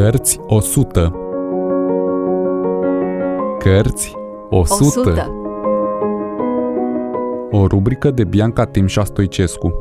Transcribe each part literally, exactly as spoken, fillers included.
Cărți o sută. Cărți o sută. O rubrică de Bianca Timșa Stoicescu.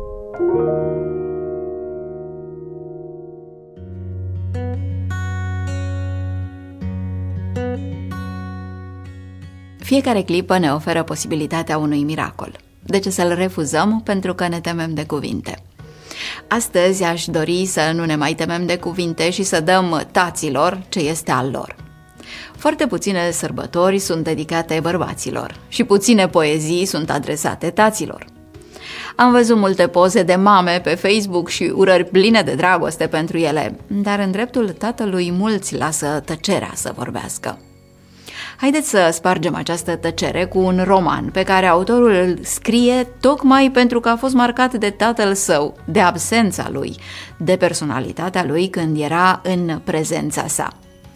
Fiecare clipă ne oferă posibilitatea unui miracol. De ce să-l refuzăm? Pentru că ne temem de cuvinte. Astăzi aș dori să nu ne mai temem de cuvinte și să dăm taților ce este al lor. Foarte puține sărbători sunt dedicate bărbaților și puține poezii sunt adresate taților. Am văzut multe poze de mame pe Facebook și urări pline de dragoste pentru ele, dar în dreptul tatălui mulți lasă tăcerea să vorbească. Haideți să spargem această tăcere cu un roman pe care autorul îl scrie tocmai pentru că a fost marcat de tatăl său, de absența lui, de personalitatea lui când era în prezența sa.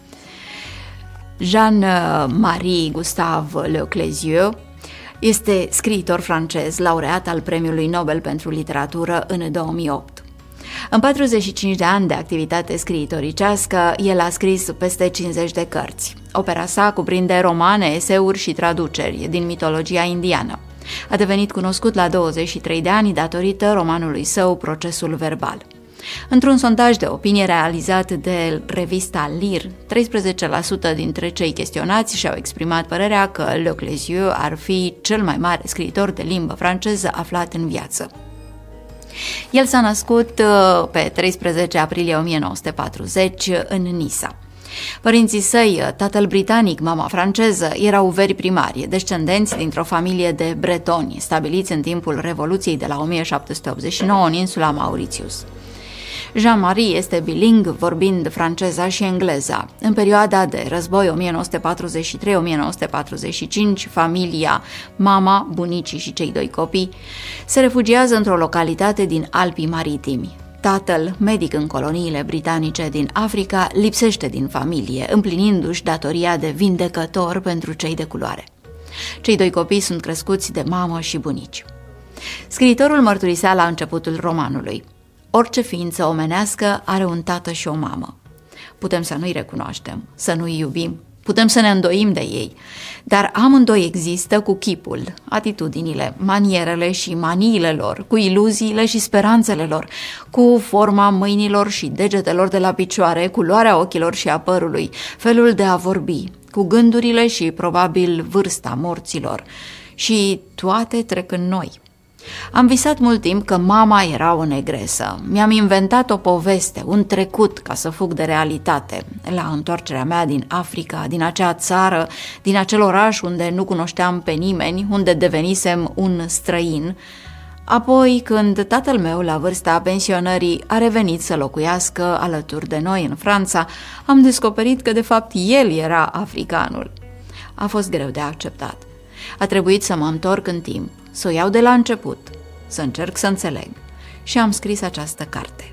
Jean-Marie Gustave Leclésieux este scriitor francez, laureat al Premiului Nobel pentru Literatură în două mii opt. În patruzeci și cinci de ani de activitate scriitoricească, el a scris peste cincizeci de cărți. Opera sa cuprinde romane, eseuri și traduceri din mitologia indiană. A devenit cunoscut la douăzeci și trei de ani datorită romanului său Procesul verbal. Într-un sondaj de opinie realizat de revista Lire, treisprezece la sută dintre cei chestionați și-au exprimat părerea că Leclésieux ar fi cel mai mare scriitor de limbă franceză aflat în viață. El s-a născut pe treisprezece aprilie o mie nouă sute patruzeci în Nisa. Părinții săi, tatăl britanic, mama franceză, erau veri primari, descendenți dintr-o familie de bretoni, stabiliți în timpul Revoluției de la o mie șapte sute optzeci și nouă în insula Mauritius. Jean-Marie este biling, vorbind franceza și engleza. În perioada de război o mie nouă sute patruzeci și trei - o mie nouă sute patruzeci și cinci, familia, mama, bunicii și cei doi copii, se refugiază într-o localitate din Alpii Maritimi. Tatăl, medic în coloniile britanice din Africa, lipsește din familie, împlinindu-și datoria de vindecător pentru cei de culoare. Cei doi copii sunt crescuți de mamă și bunici. Scriitorul mărturisea la începutul romanului: orice ființă omenească are un tată și o mamă. Putem să nu-i recunoaștem, să nu-i iubim, putem să ne îndoim de ei, dar amândoi există cu chipul, atitudinile, manierele și maniile lor, cu iluziile și speranțele lor, cu forma mâinilor și degetelor de la picioare, culoarea ochilor și a părului, felul de a vorbi, cu gândurile și probabil vârsta morților, și toate trec în noi. Am visat mult timp că mama era o negresă. Mi-am inventat o poveste, un trecut ca să fug de realitate. La întoarcerea mea din Africa, din acea țară, din acel oraș unde nu cunoșteam pe nimeni, unde devenisem un străin. Apoi, când tatăl meu, la vârsta pensionării, a revenit să locuiască alături de noi în Franța, am descoperit că de fapt el era africanul. A fost greu de acceptat. A trebuit să mă întorc în timp, să o iau de la început, să încerc să înțeleg, și am scris această carte.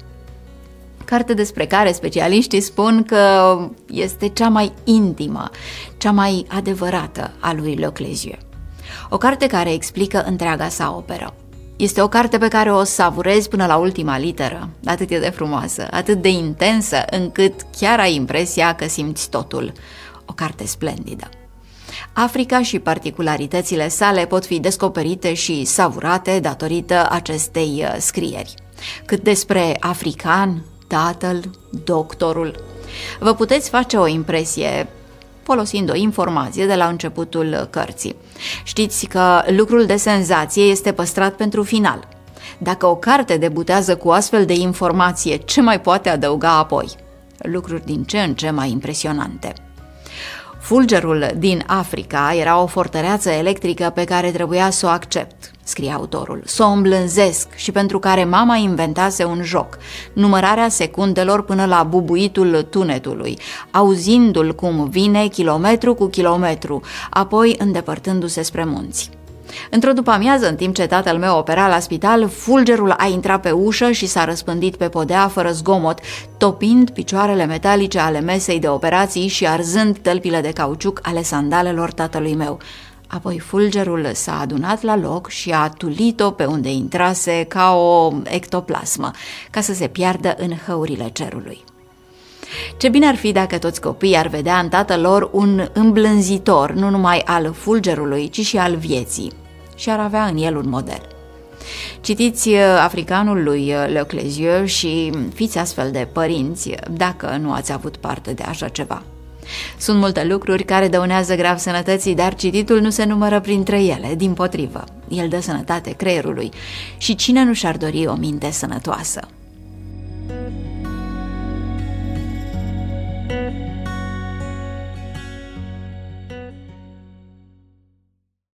Carte despre care specialiștii spun că este cea mai intimă, cea mai adevărată a lui Leclésieux. O carte care explică întreaga sa operă. Este o carte pe care o savurezi până la ultima literă, atât e de frumoasă, atât de intensă, încât chiar ai impresia că simți totul. O carte splendidă. Africa și particularitățile sale pot fi descoperite și savurate datorită acestei scrieri. Cât despre african, tatăl, doctorul, vă puteți face o impresie folosind o informație de la începutul cărții. Știți că lucrul de senzație este păstrat pentru final. Dacă o carte debutează cu astfel de informație, ce mai poate adăuga apoi? Lucruri din ce în ce mai impresionante. Fulgerul din Africa era o fortăreață electrică pe care trebuia să o accept, scrie autorul, să o îmblânzesc și pentru care mama inventase un joc, numărarea secundelor până la bubuitul tunetului, auzindu-l cum vine kilometru cu kilometru, apoi îndepărtându-se spre munți. Într-o după-amiază, în timp ce tatăl meu opera la spital, fulgerul a intrat pe ușă și s-a răspândit pe podea fără zgomot, topind picioarele metalice ale mesei de operații și arzând tălpile de cauciuc ale sandalelor tatălui meu. Apoi fulgerul s-a adunat la loc și a tulit-o pe unde intrase ca o ectoplasmă, ca să se piardă în hăurile cerului. Ce bine ar fi dacă toți copiii ar vedea în tatăl lor un îmblânzitor, nu numai al fulgerului, ci și al vieții, și ar avea în el un model. Citiți Africanul lui Leclezieux și fiți astfel de părinți dacă nu ați avut parte de așa ceva. Sunt multe lucruri care dăunează grav sănătății, dar cititul nu se numără printre ele, dimpotrivă. El dă sănătate creierului și cine nu și-ar dori o minte sănătoasă?